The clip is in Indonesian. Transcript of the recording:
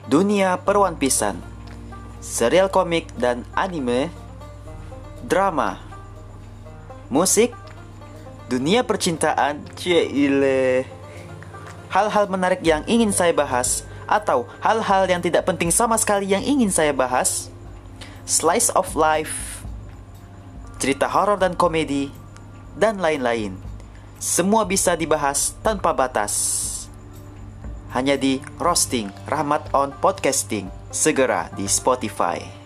dunia perwan pisan, serial komik dan anime, drama, musik, dunia percintaan, cile, hal-hal menarik yang ingin saya bahas, atau hal-hal yang tidak penting sama sekali yang ingin saya bahas, slice of life, cerita horor dan komedi, dan lain-lain. Semua bisa dibahas tanpa batas. Hanya di Roasting Rahmat on Podcasting, segera di Spotify.